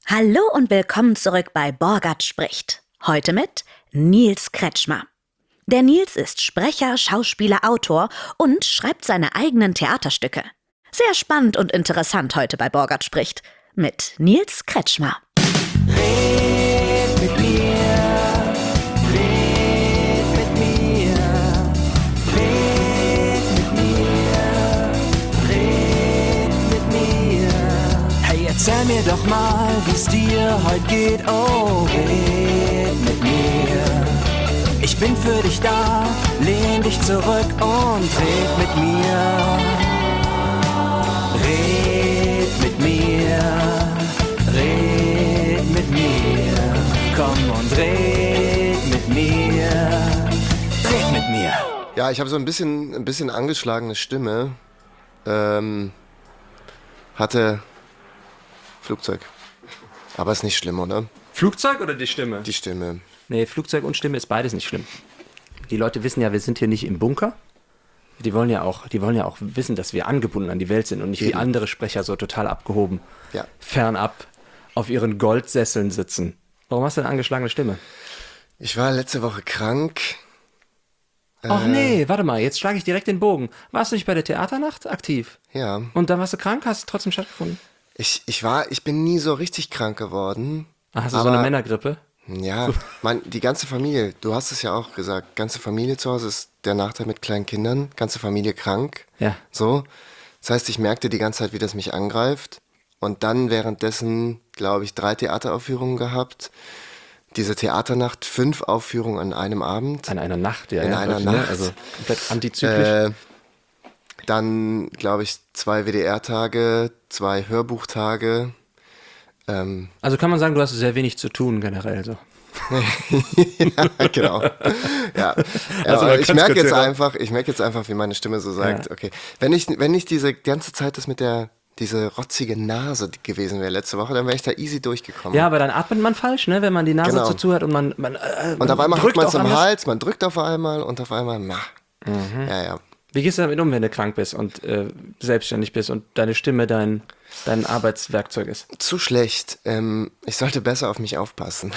Hallo und willkommen zurück bei Borgert spricht. Heute mit Nils Kretschmer. Der Nils ist Sprecher, Schauspieler, Autor und schreibt seine eigenen Theaterstücke. Sehr spannend und interessant heute bei Borgert spricht mit Nils Kretschmer. Red mit mir, red mit mir, red mit mir, red mit mir. Hey, erzähl mir doch mal, wie's dir heute geht, oh, red mit mir. Ich bin für dich da, lehn dich zurück und red mit mir. Red mit mir, red mit mir, komm und red mit mir, red mit mir. Ja, ich habe so ein bisschen angeschlagene Stimme. Hatte Flugzeug. Aber ist nicht schlimm, oder? Flugzeug oder die Stimme? Die Stimme. Nee, Flugzeug und Stimme ist beides nicht schlimm. Die Leute wissen ja, wir sind hier nicht im Bunker. Die wollen ja auch wissen, dass wir angebunden an die Welt sind und nicht wie andere Sprecher so total abgehoben, Ja. fernab auf ihren Goldsesseln sitzen. Warum hast du eine angeschlagene Stimme? Ich war letzte Woche krank. Ach nee, warte mal, jetzt schlage ich direkt den Bogen. Warst du nicht bei der Theaternacht aktiv? Ja. Und dann warst du krank, hast es trotzdem stattgefunden? Ich bin nie so richtig krank geworden. Ach, hast du so eine Männergrippe? Ja, die ganze Familie, du hast es ja auch gesagt, ganze Familie zu Hause ist der Nachteil mit kleinen Kindern, ganze Familie krank. Ja. So. Das heißt, ich merkte die ganze Zeit, wie das mich angreift. Und dann währenddessen, glaube ich, 3 Theateraufführungen gehabt. Diese Theaternacht, 5 Aufführungen an einem Abend. An einer Nacht, ja. In ja, einer glaub ich, Nacht. Also komplett antizyklisch. Dann, glaube ich, 2 WDR-Tage, 2 Hörbuchtage. Also kann man sagen, du hast sehr wenig zu tun generell so. Ja, genau. Ja. Also Aber ich merke jetzt kurz, einfach, wie meine Stimme so sagt, Ja. okay, wenn nicht diese ganze Zeit das mit diese rotzige Nase gewesen wäre letzte Woche, dann wäre ich da easy durchgekommen. Ja, aber dann atmet man falsch, ne, wenn man die Nase Genau. so zuhört und man Und auf einmal hat drückt man es auch im anders. Hals, man drückt auf einmal und auf einmal, ja, ja. Wie gehst du damit um, wenn du krank bist und selbstständig bist und deine Stimme dein Arbeitswerkzeug ist? Zu schlecht. Ich sollte besser auf mich aufpassen.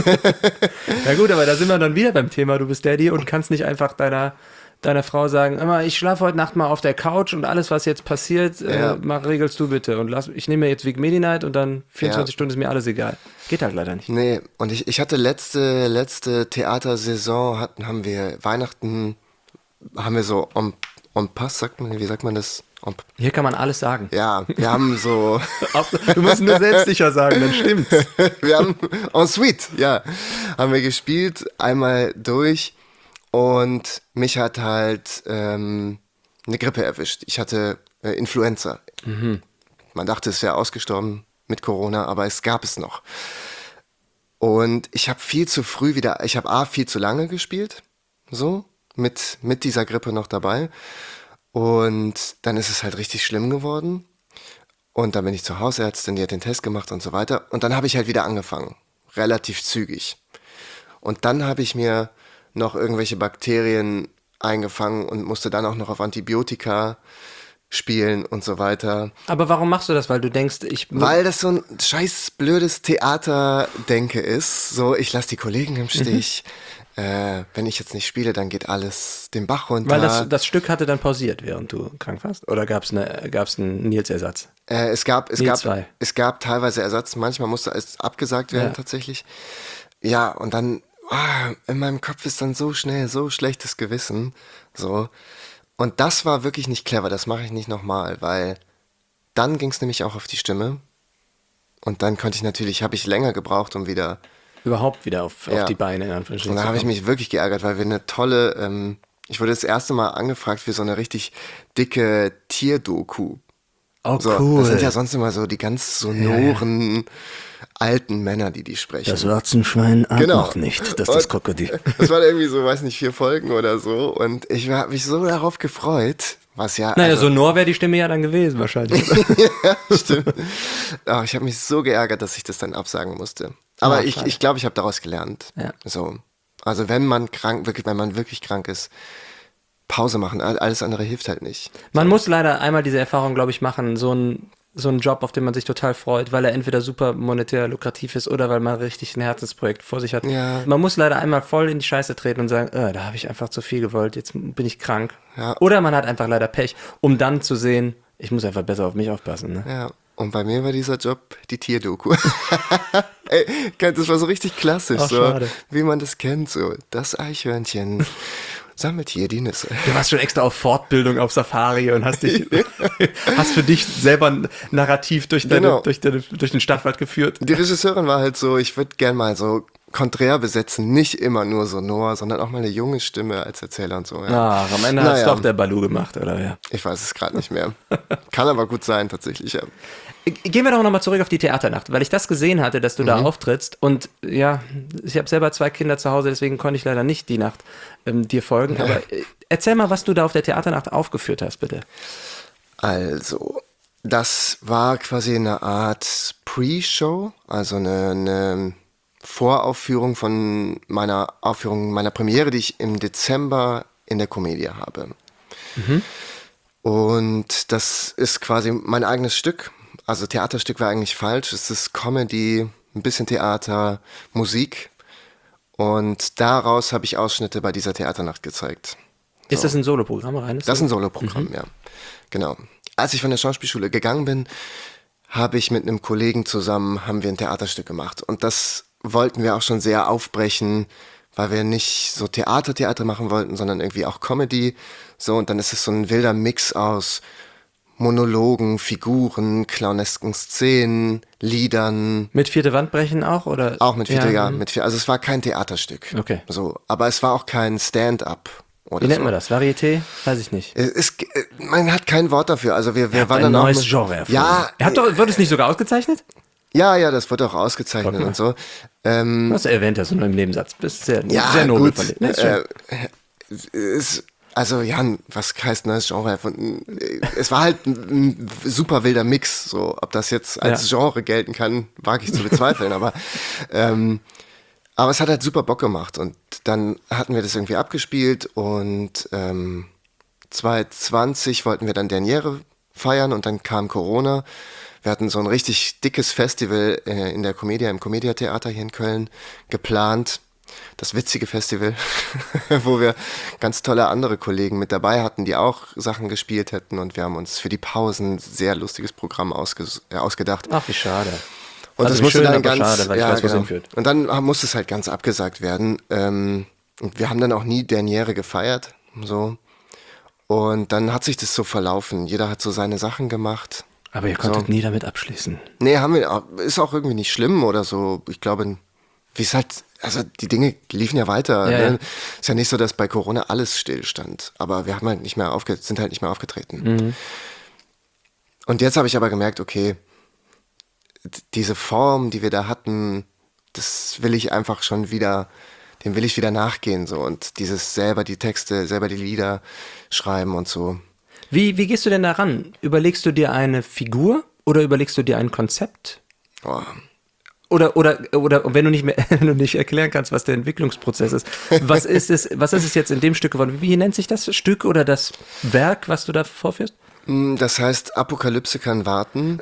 Ja gut, aber da sind wir dann wieder beim Thema, du bist Daddy und kannst nicht einfach deiner Frau sagen, immer, ich schlafe heute Nacht mal auf der Couch und alles, was jetzt passiert, regelst du bitte. Und ich nehme mir jetzt Vic Medi-Night und dann 24 Stunden ist mir alles egal. Geht halt leider nicht. Nee, und ich hatte letzte Theatersaison, haben wir Weihnachten, haben wir so en passe, wie sagt man das? Hier kann man alles sagen. Ja, wir haben so, Du musst nur selbstsicher sagen, dann stimmt's. wir haben en suite, ja, haben wir gespielt, einmal durch und mich hat halt eine Grippe erwischt. Ich hatte Influenza. Man dachte, es wäre ausgestorben mit Corona, aber es gab es noch. Und ich habe viel zu lange gespielt, so, mit dieser Grippe noch dabei. Und dann ist es halt richtig schlimm geworden. Und dann bin ich zur Hausärztin, die hat den Test gemacht und so weiter. Und dann habe ich halt wieder angefangen. Relativ zügig. Und dann habe ich mir noch irgendwelche Bakterien eingefangen und musste dann auch noch auf Antibiotika spielen und so weiter. Aber warum machst du das? Weil du denkst, Weil das so ein scheiß blödes Theaterdenke ist. So, ich lasse die Kollegen im Stich. Wenn ich jetzt nicht spiele, dann geht alles den Bach runter. Weil das Stück hatte dann pausiert, während du krank warst? Oder gab's einen Nils-Ersatz? Es gab teilweise Ersatz, manchmal musste es abgesagt werden tatsächlich. Ja, und dann, in meinem Kopf ist dann so schnell so schlechtes Gewissen. So. Und das war wirklich nicht clever, das mache ich nicht nochmal, weil dann ging es nämlich auch auf die Stimme. Und dann habe ich länger gebraucht, um wieder... Überhaupt wieder auf die Beine, in Anführungsstrichen. Und da habe ich mich wirklich geärgert, weil wir eine tolle, ich wurde das erste Mal angefragt für so eine richtig dicke Tierdoku. Oh, So, cool. das sind ja sonst immer so die ganz sonoren alten Männer, die sprechen. Das Warzenschwein atmet Genau. noch nicht, das ist das Krokodil. Das waren irgendwie so, weiß nicht, 4 Folgen oder so. Und ich habe mich so darauf gefreut, was ja... Naja, sonor wäre die Stimme ja dann gewesen wahrscheinlich. Ja, stimmt. Aber ich habe mich so geärgert, dass ich das dann absagen musste. Aber Ja, ich glaube, ich habe daraus gelernt. Ja. So. Also wenn man wirklich krank ist, Pause machen. Alles andere hilft halt nicht. Man muss leider einmal diese Erfahrung, glaube ich, machen, so ein so ein Job, auf den man sich total freut, weil er entweder super monetär lukrativ ist oder weil man richtig ein Herzensprojekt vor sich hat. Ja. Man muss leider einmal voll in die Scheiße treten und sagen, da habe ich einfach zu viel gewollt, jetzt bin ich krank. Ja. Oder man hat einfach leider Pech, um dann zu sehen, ich muss einfach besser auf mich aufpassen. Ne? Ja, und bei mir war dieser Job die Tierdoku. Ey, das war so richtig klassisch, Ach, so schade. wie man das kennt, so das Eichhörnchen sammelt hier die Nüsse. Du warst schon extra auf Fortbildung auf Safari und hast für dich selber ein Narrativ durch den Stadtwald geführt. Die Regisseurin war halt so, ich würde gern mal so konträr besetzen, nicht immer nur so Noah, sondern auch mal eine junge Stimme als Erzähler und so. Ja. Ach, am Ende hat es doch der Balu gemacht, oder? Ja. Ich weiß es gerade nicht mehr. Kann aber gut sein, tatsächlich, ja. Gehen wir doch nochmal zurück auf die Theaternacht, weil ich das gesehen hatte, dass du da auftrittst und ja, ich habe selber 2 Kinder zu Hause, deswegen konnte ich leider nicht die Nacht dir folgen, aber erzähl mal, was du da auf der Theaternacht aufgeführt hast, bitte. Also, das war quasi eine Art Pre-Show, also eine Voraufführung von meiner Premiere, die ich im Dezember in der Commedia habe. Und das ist quasi mein eigenes Stück. Also Theaterstück war eigentlich falsch. Es ist Comedy, ein bisschen Theater, Musik. Und daraus habe ich Ausschnitte bei dieser Theaternacht gezeigt. Ist das ein Soloprogramm, reines? Das ist ein Soloprogramm, ja. Genau. Als ich von der Schauspielschule gegangen bin, habe ich mit einem Kollegen zusammen, haben wir ein Theaterstück gemacht. Und das wollten wir auch schon sehr aufbrechen, weil wir nicht so Theater machen wollten, sondern irgendwie auch Comedy. So, und dann ist es so ein wilder Mix aus Monologen, Figuren, clownesken Szenen, Liedern. Mit 4. Wandbrechen auch, oder? Auch mit 4. Ja. Also es war kein Theaterstück. Okay. So, aber es war auch kein Stand-up. Wie nennt man das? Varieté? Weiß ich nicht. Man hat kein Wort dafür. Also wir waren ein dann neues auch Genre erfunden. Ja. Wird es nicht sogar ausgezeichnet? Ja, das wird auch ausgezeichnet und so. Du hast ja erwähnt, dass du nur im Nebensatz bist. Sehr Ja, nobel gut. von dir. Ne, Also Jan, was heißt neues Genre erfunden? Es war halt ein super wilder Mix. So, ob das jetzt als Genre gelten kann, wage ich zu bezweifeln. aber es hat halt super Bock gemacht. Und dann hatten wir das irgendwie abgespielt und 2020 wollten wir dann Derniere feiern und dann kam Corona. Wir hatten so ein richtig dickes Festival in der Commedia, im Commedia-Theater hier in Köln geplant. Das witzige Festival, wo wir ganz tolle andere Kollegen mit dabei hatten, die auch Sachen gespielt hätten. Und wir haben uns für die Pausen ein sehr lustiges Programm ausgedacht. Ach, wie schade. Und also das musste schön, dann aber ganz, schade, weil ich weiß, wo es hinführt. Und dann musste es halt ganz abgesagt werden. Und wir haben dann auch nie Derniere gefeiert. So. Und dann hat sich das so verlaufen. Jeder hat so seine Sachen gemacht. Aber ihr konntet nie damit abschließen. Nee, haben wir, ist auch irgendwie nicht schlimm oder so. Ich glaube, wie es halt, also die Dinge liefen ja weiter. Ja, ne? ja. Ist ja nicht so, dass bei Corona alles stillstand. Aber wir haben halt sind halt nicht mehr aufgetreten. Und jetzt habe ich aber gemerkt, okay, diese Form, die wir da hatten, das will ich einfach schon wieder, dem will ich wieder nachgehen. So. Und dieses selber die Texte, selber die Lieder schreiben und so. Wie gehst du denn da ran? Überlegst du dir eine Figur oder überlegst du dir ein Konzept? Oh. Oder wenn du nicht erklären kannst, was der Entwicklungsprozess ist, was ist es jetzt in dem Stück geworden? Wie nennt sich das Stück oder das Werk, was du da vorführst? Das heißt, Apokalypse kann warten.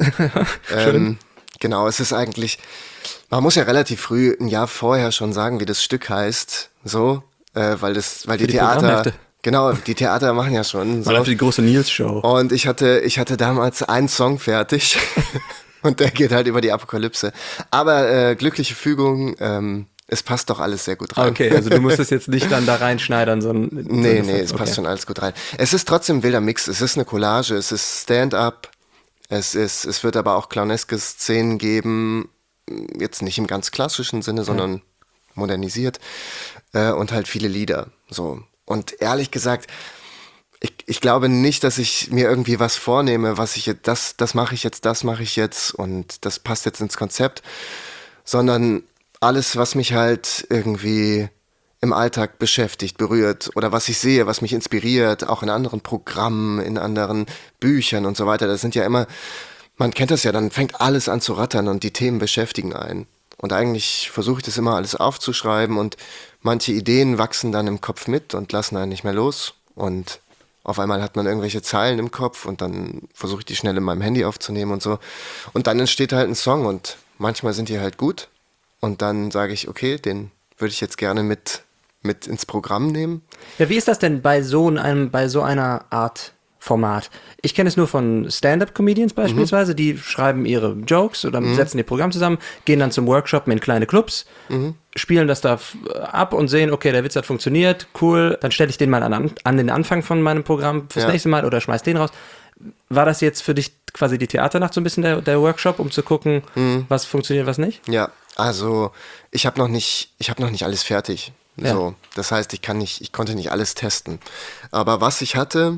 Genau, es ist eigentlich, man muss ja relativ früh, ein Jahr vorher schon sagen, wie das Stück heißt, so, weil die Theater, genau, die Theater machen ja schon. So. Oder für die große Nils-Show. Und ich hatte damals einen Song fertig und der geht halt über die Apokalypse. Aber glückliche Fügung, es passt doch alles sehr gut rein. Okay, also du musst es jetzt nicht dann da reinschneidern, sondern... Nee, es passt schon alles gut rein. Es ist trotzdem ein wilder Mix, es ist eine Collage, es ist Stand-up, es wird aber auch clowneske Szenen geben, jetzt nicht im ganz klassischen Sinne, sondern modernisiert und halt viele Lieder, so. Und ehrlich gesagt, ich glaube nicht, dass ich mir irgendwie was vornehme, was ich jetzt, das mache ich jetzt und das passt jetzt ins Konzept, sondern alles, was mich halt irgendwie im Alltag beschäftigt, berührt oder was ich sehe, was mich inspiriert, auch in anderen Programmen, in anderen Büchern und so weiter, das sind ja immer, man kennt das ja, dann fängt alles an zu rattern und die Themen beschäftigen einen. Und eigentlich versuche ich das immer alles aufzuschreiben und manche Ideen wachsen dann im Kopf mit und lassen einen nicht mehr los. Und Auf einmal hat man irgendwelche Zeilen im Kopf und dann versuche ich die schnell in meinem Handy aufzunehmen und so. Und dann entsteht halt ein Song und manchmal sind die halt gut. Und dann sage ich, okay, den würde ich jetzt gerne mit ins Programm nehmen. Ja, wie ist das denn bei so einer Art Format? Ich kenne es nur von Stand-up-Comedians beispielsweise, die schreiben ihre Jokes oder setzen ihr Programm zusammen, gehen dann zum Workshop in kleine Clubs, spielen das da ab und sehen, okay, der Witz hat funktioniert, cool, dann stelle ich den mal an den Anfang von meinem Programm fürs nächste Mal oder schmeiß den raus. War das jetzt für dich quasi die Theaternacht so ein bisschen der Workshop, um zu gucken, was funktioniert, was nicht? Ja, also ich habe noch nicht alles fertig. Ja. So, das heißt, ich konnte nicht alles testen. Aber was ich hatte,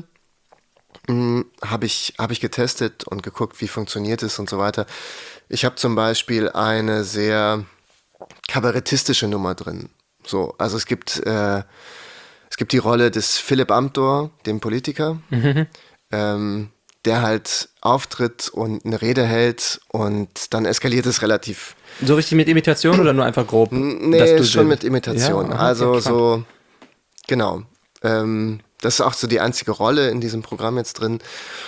habe ich getestet und geguckt, wie funktioniert es und so weiter. Ich habe zum Beispiel eine sehr kabarettistische Nummer drin. So, also es gibt die Rolle des Philipp Amthor, dem Politiker, der halt auftritt und eine Rede hält und dann eskaliert es relativ. So richtig mit Imitation oder nur einfach grob? Nee, schon mit Imitation. Ja, also okay, so, genau. Das ist auch so die einzige Rolle in diesem Programm jetzt drin.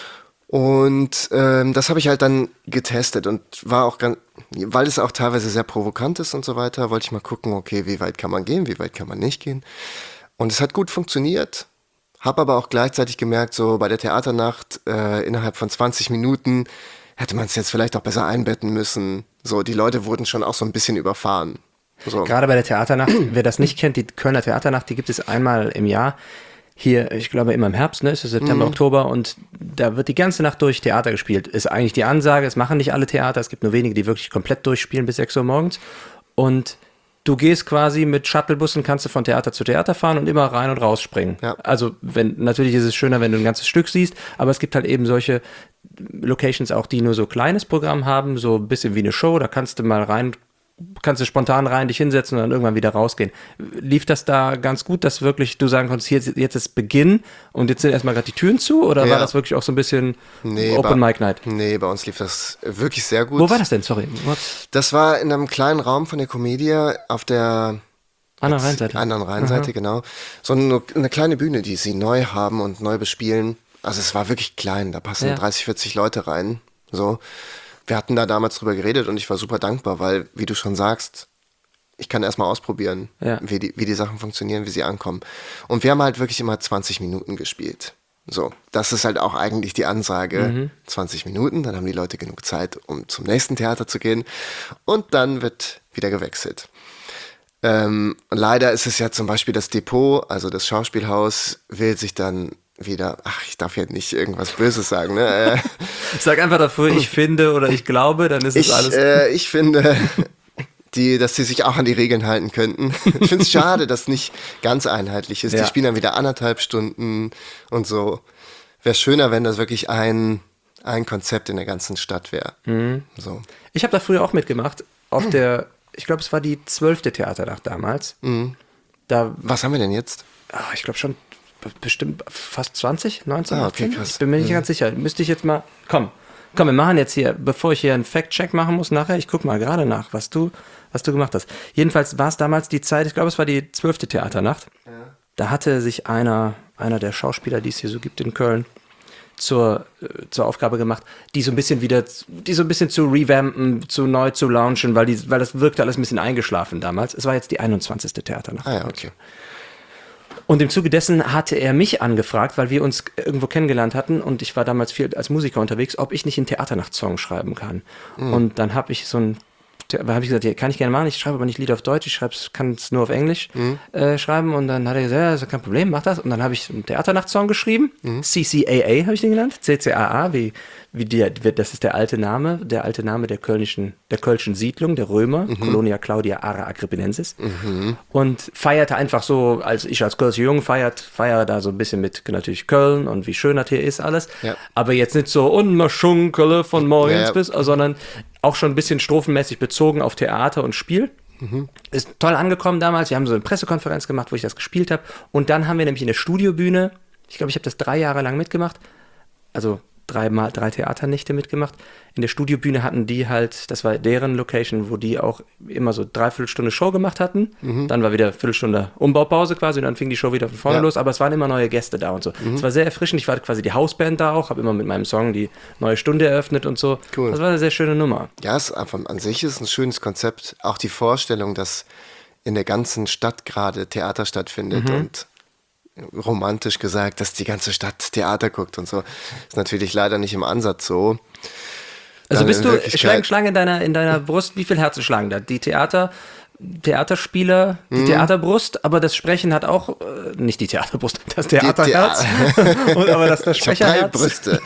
Und das habe ich halt dann getestet und war auch ganz, weil es auch teilweise sehr provokant ist und so weiter, wollte ich mal gucken, okay, wie weit kann man gehen, wie weit kann man nicht gehen. Und es hat gut funktioniert, habe aber auch gleichzeitig gemerkt, so bei der Theaternacht innerhalb von 20 Minuten hätte man es jetzt vielleicht auch besser einbetten müssen. So, die Leute wurden schon auch so ein bisschen überfahren. So. Gerade bei der Theaternacht, wer das nicht kennt, die Kölner Theaternacht, die gibt es einmal im Jahr. Hier, ich glaube immer im Herbst, ne, ist es September, Oktober und da wird die ganze Nacht durch Theater gespielt. Ist eigentlich die Ansage, es machen nicht alle Theater, es gibt nur wenige, die wirklich komplett durchspielen bis 6 Uhr morgens. Und du gehst quasi mit Shuttlebussen, kannst du von Theater zu Theater fahren und immer rein und raus springen. Ja. Also natürlich ist es schöner, wenn du ein ganzes Stück siehst, aber es gibt halt eben solche Locations auch, die nur so kleines Programm haben, so ein bisschen wie eine Show, da kannst du mal rein, kannst du spontan rein dich hinsetzen und dann irgendwann wieder rausgehen. Lief das da ganz gut, dass wirklich du sagen konntest, jetzt ist Beginn und jetzt sind erstmal gerade die Türen zu oder war das wirklich auch so ein bisschen Open Mic Night? Nee, bei uns lief das wirklich sehr gut. Wo war das denn? Sorry. Das war in einem kleinen Raum von der Comedia auf der anderen Rheinseite, genau. So eine kleine Bühne, die sie neu haben und neu bespielen. Also es war wirklich klein, da passen 30, 40 Leute rein. So. Wir hatten da damals drüber geredet und ich war super dankbar, weil, wie du schon sagst, ich kann erstmal ausprobieren, wie die Sachen funktionieren, wie sie ankommen. Und wir haben halt wirklich immer 20 Minuten gespielt. So, das ist halt auch eigentlich die Ansage. 20 Minuten, dann haben die Leute genug Zeit, um zum nächsten Theater zu gehen. Und dann wird wieder gewechselt. Leider ist es ja zum Beispiel das Depot, also das Schauspielhaus, will sich dann wieder, ich darf jetzt nicht irgendwas Böses sagen, ne? Sag einfach dafür, ich finde oder ich glaube, dann ist es alles. Ich finde, dass sie sich auch an die Regeln halten könnten. Ich finde es schade, dass nicht ganz einheitlich ist. Ja. Die spielen dann wieder 1,5 Stunden und so. Wäre schöner, wenn das wirklich ein Konzept in der ganzen Stadt wäre. So. Ich habe da früher auch mitgemacht, auf der, ich glaube, es war die 12. Theaternacht damals. Was haben wir denn jetzt? Ich glaube schon bestimmt fast 20, 19, 18. Okay, krass. Ich bin mir nicht ganz sicher. Müsste ich jetzt mal, komm, wir machen jetzt hier, bevor ich hier einen Fact-Check machen muss nachher, ich gucke mal gerade nach, was du gemacht hast. Jedenfalls war es damals die Zeit, ich glaube, es war die 12. Theaternacht. Ja. Da hatte sich einer der Schauspieler, die es hier so gibt in Köln, zur Aufgabe gemacht, die so ein bisschen zu revampen, neu zu launchen, weil das wirkte alles ein bisschen eingeschlafen damals. Es war jetzt die 21. Theaternacht. Ja, okay. Und im Zuge dessen hatte er mich angefragt, weil wir uns irgendwo kennengelernt hatten und ich war damals viel als Musiker unterwegs, ob ich nicht einen Theaternacht-Song schreiben kann. Und dann habe ich gesagt, ja, kann ich gerne machen, ich schreibe aber nicht Lieder auf Deutsch, kann es nur auf Englisch schreiben und dann hat er gesagt, ja, ist kein Problem, mach das. Und dann habe ich einen Theaternacht-Song geschrieben, CCAA habe ich den genannt, CCAA, das ist der alte Name der kölschen Siedlung, der Römer, Colonia Claudia Ara Agrippinensis. Und feierte einfach so, als Kölscher Jung feiere da so ein bisschen mit natürlich Köln und wie schön das hier ist alles. Ja. Aber jetzt nicht so unmaschunkele von morgens bis, sondern auch schon ein bisschen strophenmäßig bezogen auf Theater und Spiel. Ist toll angekommen damals. Wir haben so eine Pressekonferenz gemacht, wo ich das gespielt habe. Und dann haben wir nämlich in der Studiobühne, ich glaube, ich habe das 3 Jahre lang mitgemacht, also drei Theaternächte mitgemacht. In der Studiobühne hatten die halt, das war deren Location, wo die auch immer so 3/4 Stunde Show gemacht hatten. Dann war wieder 1/4 Umbaupause quasi und dann fing die Show wieder von vorne los. Aber es waren immer neue Gäste da und so. Es war sehr erfrischend. Ich war quasi die Hausband da auch, habe immer mit meinem Song die neue Stunde eröffnet und so. Cool. Das war eine sehr schöne Nummer. Ja, es einfach an sich ist ein schönes Konzept. Auch die Vorstellung, dass in der ganzen Stadt gerade Theater stattfindet und romantisch gesagt, dass die ganze Stadt Theater guckt und so, ist natürlich leider nicht im Ansatz so. Also Dann bist in du, Wirklichkeit- schlagen in deiner Brust, wie viel Herzen schlagen da? Die Theaterspieler, die Theaterbrust, aber das Sprechen hat auch, nicht die Theaterbrust, das Theaterherz, aber das Ich habe 3 Sprecherherz. Brüste.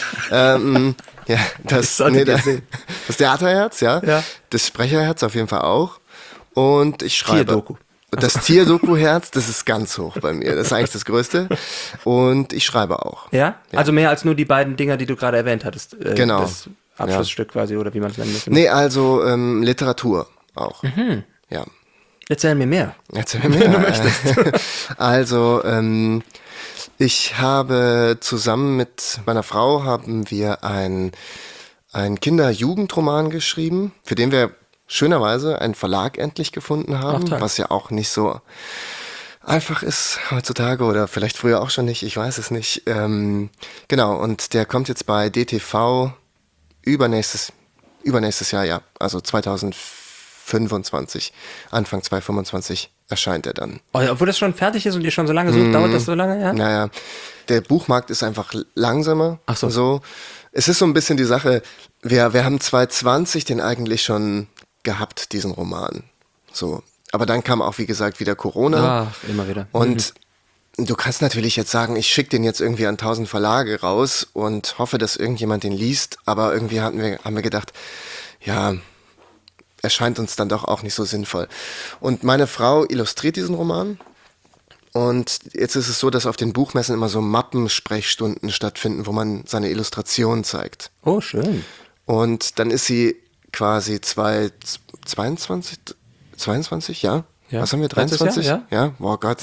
Ja, das solltet ihr sehen. das Theaterherz, ja. Ja. Das Sprecherherz auf jeden Fall auch. Und ich schreibe. Tierdoku. Das Tierdoku-Herz, das ist ganz hoch bei mir. Das ist eigentlich das Größte. Und ich schreibe auch. Ja? Also mehr als nur die beiden Dinger, die du gerade erwähnt hattest. Genau. Das Abschlussstück quasi, oder wie man es nennen muss. Nee, also Literatur auch. Ja. Erzähl mir mehr. Erzähl mir mehr. Wenn du möchtest. Also, ich habe zusammen mit meiner Frau haben wir ein Kinder-Jugendroman geschrieben, für den wir schönerweise einen Verlag endlich gefunden haben, toll. was ja auch nicht so einfach ist heutzutage oder vielleicht früher auch schon nicht, ich weiß es nicht. Genau, und der kommt jetzt bei DTV übernächstes Jahr, ja, also 2025, Anfang 2025 erscheint er dann. Oh, obwohl das schon fertig ist und ihr schon so lange sucht, dauert das so lange, ja? Naja, der Buchmarkt ist einfach langsamer. Ach so. So. Es ist so ein bisschen die Sache, wir haben 2020 den eigentlich schon gehabt, diesen Roman. So. Aber dann kam auch, wie gesagt, wieder Corona. Ach, immer wieder. Und du kannst natürlich jetzt sagen, ich schicke den jetzt irgendwie an 1000 Verlage raus und hoffe, dass irgendjemand den liest. Aber irgendwie haben wir gedacht, ja, erscheint uns dann doch auch nicht so sinnvoll. Und meine Frau illustriert diesen Roman. Und jetzt ist es so, dass auf den Buchmessen immer so Mappensprechstunden stattfinden, wo man seine Illustrationen zeigt. Oh, schön. Und dann ist sie quasi 22, ja? Ja. Was haben wir, Letztes 23? Jahr, Ja, oh Gott.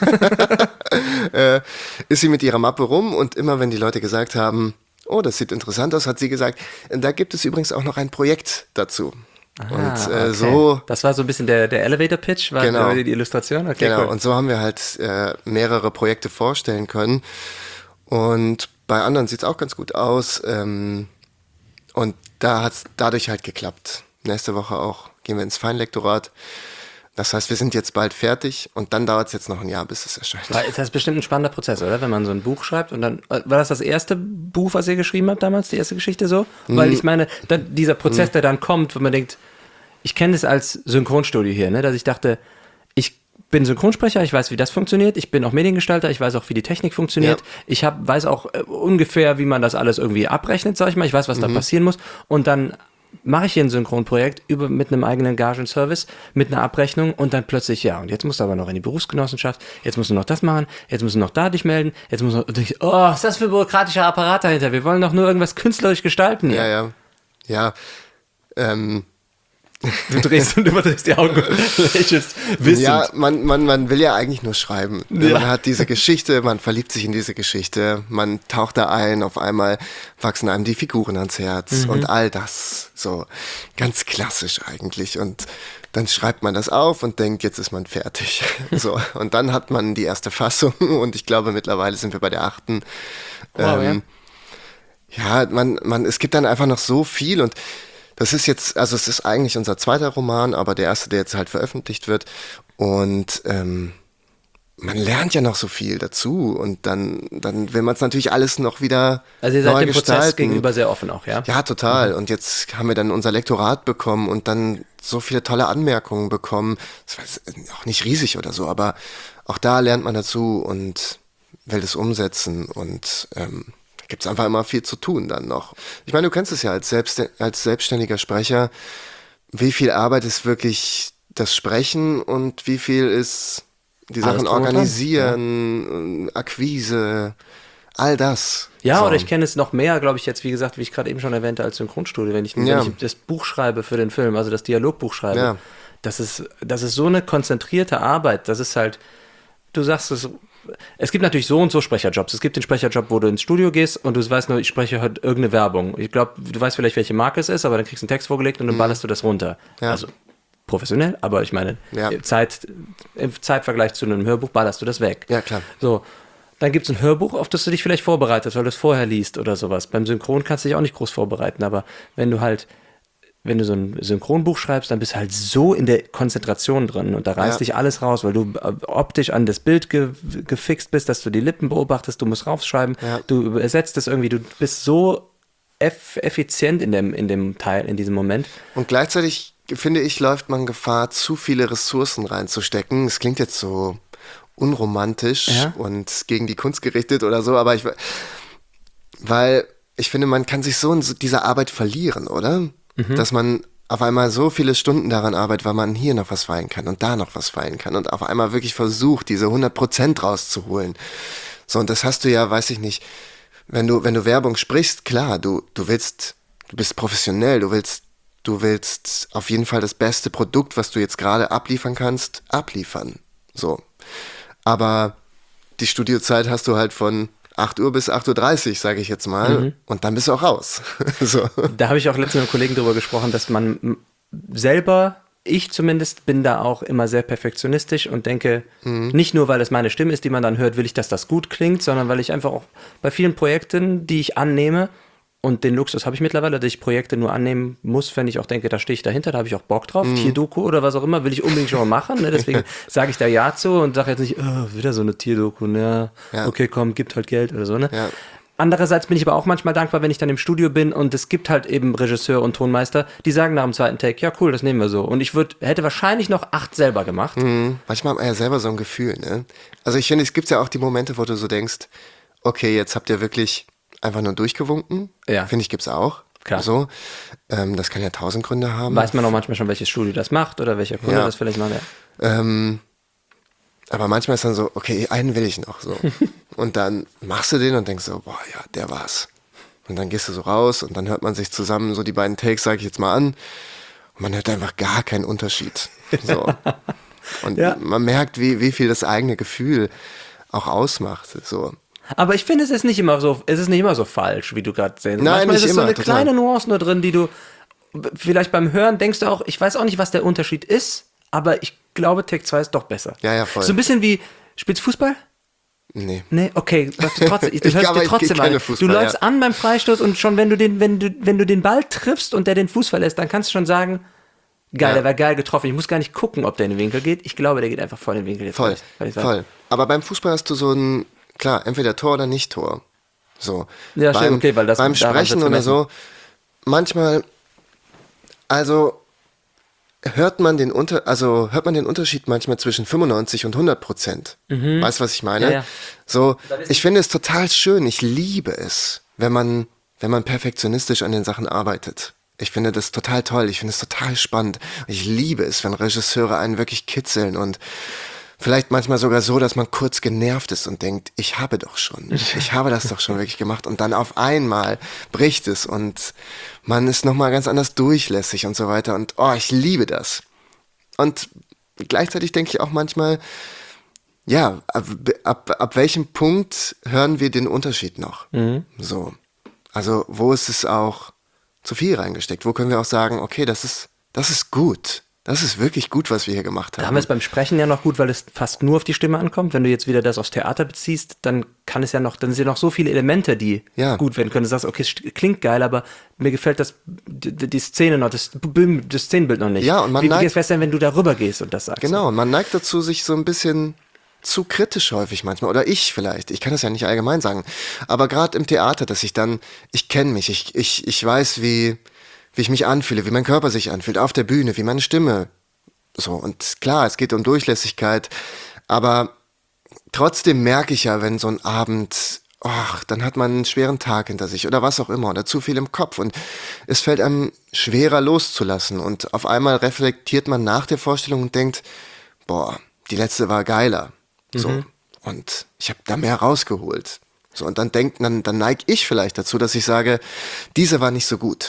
Ist sie mit ihrer Mappe rum und immer wenn die Leute gesagt haben, oh, das sieht interessant aus, hat sie gesagt, da gibt es übrigens auch noch ein Projekt dazu. Okay. So... Das war so ein bisschen der Elevator-Pitch, war Genau. die Illustration? Okay, Genau, cool. und so haben wir halt mehrere Projekte vorstellen können. Und bei anderen sieht es auch ganz gut aus. Und da hat es dadurch halt geklappt. Nächste Woche auch gehen wir ins Feinlektorat. Das heißt, wir sind jetzt bald fertig und dann dauert es jetzt noch ein Jahr, bis es erscheint. Das ist bestimmt ein spannender Prozess, oder? Wenn man so ein Buch schreibt und dann, war das erste Buch, was ihr geschrieben habt damals, die erste Geschichte so? Weil ich meine, dieser Prozess, der dann kommt, wo man denkt, ich kenne das als Synchronstudio hier, ne? Dass ich dachte, ich bin Synchronsprecher, ich weiß, wie das funktioniert, ich bin auch Mediengestalter, ich weiß auch, wie die Technik funktioniert, ich weiß auch ungefähr, wie man das alles irgendwie abrechnet, sag ich mal, ich weiß, was da passieren muss und dann mache ich hier ein Synchronprojekt mit einem eigenen Gagenservice, mit einer Abrechnung und dann plötzlich, ja, und jetzt musst du aber noch in die Berufsgenossenschaft, jetzt musst du noch das machen, jetzt musst du noch da dich melden, jetzt musst du, und ich, oh, ist das für ein bürokratischer Apparat dahinter? Wir wollen doch nur irgendwas künstlerisch gestalten. Ja. Du drehst und überdrehst die Augen, lächelst wissend. Ja, man will ja eigentlich nur schreiben. Ja. Man hat diese Geschichte, man verliebt sich in diese Geschichte, man taucht da ein, auf einmal wachsen einem die Figuren ans Herz und all das. So ganz klassisch eigentlich. Und dann schreibt man das auf und denkt, jetzt ist man fertig. So. Und dann hat man die erste Fassung und ich glaube, mittlerweile sind wir bei der 8. Wow, Ja, es gibt dann einfach noch so viel und das ist jetzt, also es ist eigentlich unser zweiter Roman, aber der erste, der jetzt halt veröffentlicht wird. Und man lernt ja noch so viel dazu und dann will man es natürlich alles noch wieder Also ihr seid neu dem Prozess gestalten. gegenüber sehr offen auch, ja? Ja, total. Und jetzt haben wir dann unser Lektorat bekommen und dann so viele tolle Anmerkungen bekommen. Das war auch nicht riesig oder so, aber auch da lernt man dazu und will das umsetzen und gibt es einfach immer viel zu tun dann noch. Ich meine, du kennst es ja als selbstständiger Sprecher, wie viel Arbeit ist wirklich das Sprechen und wie viel ist die Sachen organisieren, Akquise, all das. Ja, So. oder ich kenne es noch mehr, glaube ich, jetzt, wie gesagt, wie ich gerade eben schon erwähnte, als Synchronstudio, wenn ich das Buch schreibe für den Film, also das Dialogbuch schreibe, Ja. das ist so eine konzentrierte Arbeit, das ist halt, du sagst es es gibt natürlich so und so Sprecherjobs. Es gibt den Sprecherjob, wo du ins Studio gehst und du weißt nur, ich spreche heute irgendeine Werbung. Ich glaube, du weißt vielleicht, welche Marke es ist, aber dann kriegst du einen Text vorgelegt und dann ballerst du das runter. Ja. Also professionell, aber ich meine, Ja. im Zeitvergleich zu einem Hörbuch ballerst du das weg. Ja, klar. So, dann gibt es ein Hörbuch, auf das du dich vielleicht vorbereitest, weil du es vorher liest oder sowas. Beim Synchron kannst du dich auch nicht groß vorbereiten, aber wenn du so ein Synchronbuch schreibst, dann bist du halt so in der Konzentration drin und da reißt dich alles raus, weil du optisch an das Bild gefixt bist, dass du die Lippen beobachtest, du musst raufschreiben, du ersetzt es irgendwie, du bist so effizient in dem Teil, in diesem Moment. Und gleichzeitig, finde ich, läuft man Gefahr, zu viele Ressourcen reinzustecken. Es klingt jetzt so unromantisch und gegen die Kunst gerichtet oder so, aber weil ich finde, man kann sich so in dieser Arbeit verlieren, oder? Dass man auf einmal so viele Stunden daran arbeitet, weil man hier noch was feilen kann und da noch was feilen kann und auf einmal wirklich versucht, diese 100% rauszuholen. So, und das hast du ja, weiß ich nicht, wenn du Werbung sprichst, klar, du bist professionell, du willst auf jeden Fall das beste Produkt, was du jetzt gerade abliefern kannst, abliefern. So. Aber die Studiozeit hast du halt von 8 Uhr bis 8.30 Uhr, sage ich jetzt mal. Und dann bist du auch raus. So. Da habe ich auch letztens mit einem Kollegen drüber gesprochen, dass man selber, ich zumindest, bin da auch immer sehr perfektionistisch und denke, nicht nur, weil es meine Stimme ist, die man dann hört, will ich, dass das gut klingt, sondern weil ich einfach auch bei vielen Projekten, die ich annehme, und den Luxus habe ich mittlerweile, dass ich Projekte nur annehmen muss, wenn ich auch denke, da stehe ich dahinter, da habe ich auch Bock drauf. Tierdoku oder was auch immer, will ich unbedingt schon mal machen. Ne? Deswegen sage ich da ja zu und sage jetzt nicht, wieder so eine Tierdoku, ne? Ja. Okay, komm, gibt halt Geld oder so. Ne? Ja. Andererseits bin ich aber auch manchmal dankbar, wenn ich dann im Studio bin und es gibt halt eben Regisseur und Tonmeister, die sagen nach dem zweiten Take, ja cool, das nehmen wir so. Und ich hätte wahrscheinlich noch 8 selber gemacht. Manchmal hat man ja selber so ein Gefühl. Ne? Also ich finde, es gibt ja auch die Momente, wo du so denkst, okay, jetzt habt ihr wirklich einfach nur durchgewunken. Ja. Finde ich, gibt's auch. Klar. So. Das kann ja 1000 Gründe haben. Weiß man auch manchmal schon, welches Studio das macht oder welcher Kunde das vielleicht macht. Ja. Aber manchmal ist dann so, okay, einen will ich noch. So. Und dann machst du den und denkst so, boah, ja, der war's. Und dann gehst du so raus und dann hört man sich zusammen so die beiden Takes, sage ich jetzt mal an. Und man hört einfach gar keinen Unterschied. So. Und man merkt, wie viel das eigene Gefühl auch ausmacht. So. Aber ich finde, es ist nicht immer so falsch, wie du gerade sehen. Nein, manchmal nicht ist es immer, so eine total. kleine Nuance nur drin, die du vielleicht beim Hören denkst du auch, ich weiß auch nicht, was der Unterschied ist, aber ich glaube, Take 2 ist doch besser. Ja, voll. So ein bisschen wie, spielst du Fußball? Nee. Nee, okay, du hörst dir trotzdem an. Du läufst an beim Freistoß und schon wenn du den Ball triffst und der den Fuß verlässt, dann kannst du schon sagen, geil, der war geil getroffen. Ich muss gar nicht gucken, ob der in den Winkel geht. Ich glaube, der geht einfach voll in den Winkel. Jetzt voll. Aber beim Fußball hast du so ein, klar, entweder Tor oder nicht Tor. So. Ja, stimmt, okay, weil das beim Sprechen oder so, manchmal, also hört man den Unterschied manchmal zwischen 95 und 100%. Weißt du, was ich meine? Ja. So, ich finde es total schön. Ich liebe es, wenn man perfektionistisch an den Sachen arbeitet. Ich finde das total toll. Ich finde es total spannend. Ich liebe es, wenn Regisseure einen wirklich kitzeln und vielleicht manchmal sogar so, dass man kurz genervt ist und denkt, ich habe das doch schon wirklich gemacht und dann auf einmal bricht es und man ist nochmal ganz anders durchlässig und so weiter und ich liebe das. Und gleichzeitig denke ich auch manchmal, ja, ab welchem Punkt hören wir den Unterschied noch? So. Also wo ist es auch zu viel reingesteckt? Wo können wir auch sagen, okay, das ist gut. Das ist wirklich gut, was wir hier gemacht haben. Da haben wir es beim Sprechen ja noch gut, weil es fast nur auf die Stimme ankommt. Wenn du jetzt wieder das aufs Theater beziehst, dann sind ja noch so viele Elemente, die gut werden können. Du sagst, okay, es klingt geil, aber mir gefällt die Szene noch, das Szenenbild noch nicht. Ja, und wie geht es besser, wenn du darüber gehst und das sagst? Genau, und man neigt dazu, sich so ein bisschen zu kritisch häufig manchmal. Oder ich vielleicht. Ich kann das ja nicht allgemein sagen. Aber gerade im Theater, dass ich kenne mich, ich weiß, wie ich mich anfühle, wie mein Körper sich anfühlt, auf der Bühne, wie meine Stimme. So, und klar, es geht um Durchlässigkeit, aber trotzdem merke ich ja, wenn so ein Abend, dann hat man einen schweren Tag hinter sich oder was auch immer oder zu viel im Kopf und es fällt einem schwerer loszulassen und auf einmal reflektiert man nach der Vorstellung und denkt, die letzte war geiler. So, und ich habe da mehr rausgeholt. So, und dann neige ich vielleicht dazu, dass ich sage, diese war nicht so gut.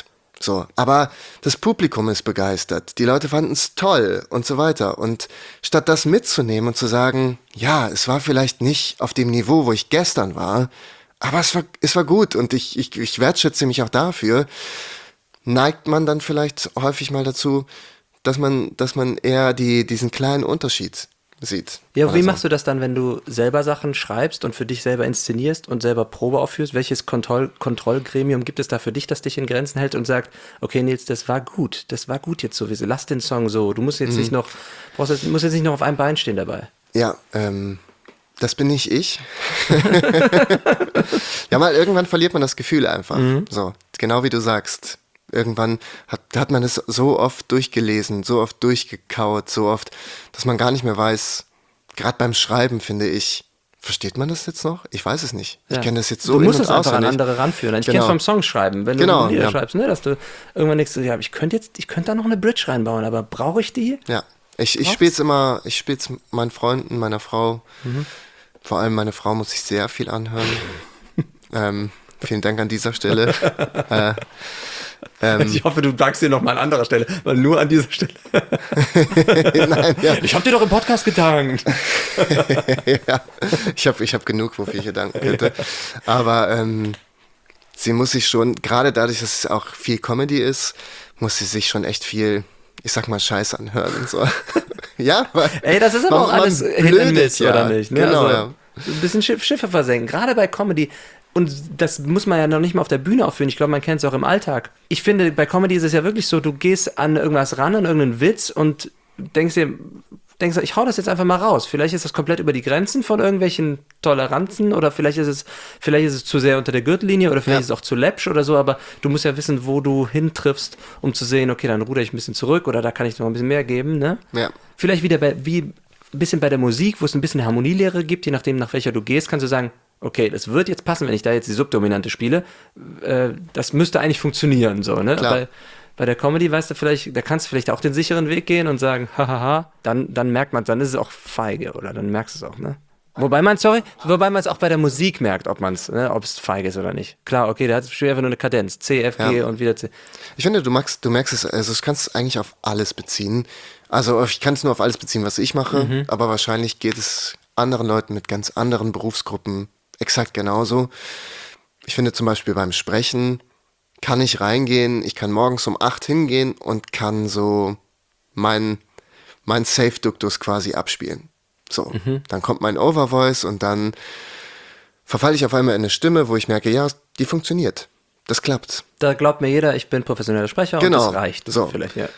So, aber das Publikum ist begeistert, die Leute fanden es toll und so weiter. Und statt das mitzunehmen und zu sagen, ja, es war vielleicht nicht auf dem Niveau, wo ich gestern war, aber es war gut und ich wertschätze mich auch dafür, neigt man dann vielleicht häufig mal dazu, dass man eher diesen kleinen Unterschied sieht. Ja, wie machst du das dann, wenn du selber Sachen schreibst und für dich selber inszenierst und selber Probe aufführst? Welches Kontrollgremium gibt es da für dich, das dich in Grenzen hält und sagt, okay, Nils, das war gut jetzt so, lass den Song so, du musst jetzt nicht noch auf einem Bein stehen dabei. Ja, das bin nicht ich. Ja, mal irgendwann verliert man das Gefühl einfach. So, genau wie du sagst. Irgendwann hat man es so oft durchgelesen, so oft durchgekaut, so oft, dass man gar nicht mehr weiß, gerade beim Schreiben finde ich, versteht man das jetzt noch? Ich weiß es nicht. Ja. Ich kenne das jetzt so du in- musst und es einfach an auswendig. andere ranführen. Ich Genau. kenne es vom Songschreiben, wenn Genau, du Lieder ja. schreibst, ne, dass du irgendwann denkst, ja, ich könnte da noch eine Bridge reinbauen, aber brauche ich die? Ja, ich spiele es meinen Freunden, meiner Frau. Vor allem meine Frau muss sich sehr viel anhören. Vielen Dank an dieser Stelle. Ich hoffe, du sagst dir noch mal an anderer Stelle, weil nur an dieser Stelle. Nein, ja. Ich habe dir doch im Podcast gedankt. Ja, ich hab genug, wofür ich ihr danken könnte. Aber sie muss sich schon, gerade dadurch, dass es auch viel Comedy ist, muss sie sich schon echt viel, ich sag mal, Scheiß anhören und so. Ja, weil Ey, das ist aber man- auch alles man Hit and blödet, Miss, ja. oder nicht? Ne? Genau, also, ja. Ein bisschen Schiffe versenken, gerade bei Comedy. Und das muss man ja noch nicht mal auf der Bühne aufführen. Ich glaube, man kennt es auch im Alltag. Ich finde, bei Comedy ist es ja wirklich so, du gehst an irgendwas ran, an irgendeinen Witz und denkst, ich hau das jetzt einfach mal raus. Vielleicht ist das komplett über die Grenzen von irgendwelchen Toleranzen oder vielleicht ist es zu sehr unter der Gürtellinie oder vielleicht ist es auch zu läppsch oder so, aber du musst ja wissen, wo du hintriffst, um zu sehen, okay, dann ruder ich ein bisschen zurück oder da kann ich noch ein bisschen mehr geben, ne? Ja. Vielleicht wieder wie ein bisschen bei der Musik, wo es ein bisschen Harmonielehre gibt, je nachdem, nach welcher du gehst, kannst du sagen, okay, das wird jetzt passen, wenn ich da jetzt die Subdominante spiele. Das müsste eigentlich funktionieren, so, ne? Klar. Bei der Comedy, weißt du, da kannst du vielleicht auch den sicheren Weg gehen und sagen, hahaha, dann merkt man, dann ist es auch feige, oder dann merkst du es auch, ne? Wobei man es auch bei der Musik merkt, ob es feige ist oder nicht. Klar, okay, der hat einfach nur eine Kadenz, C, F, G und wieder C. Ich finde, du merkst es, also ich kann es eigentlich auf alles beziehen. Also ich kann es nur auf alles beziehen, was ich mache, aber wahrscheinlich geht es anderen Leuten mit ganz anderen Berufsgruppen exakt genauso. Ich finde zum Beispiel beim Sprechen kann ich reingehen, ich kann morgens um 8 hingehen und kann so mein Safe-Duktus quasi abspielen. So, dann kommt mein Overvoice und dann verfalle ich auf einmal in eine Stimme, wo ich merke, ja, die funktioniert. Das klappt. Da glaubt mir jeder, ich bin professioneller Sprecher und Genau. das reicht. So. Vielleicht, ja.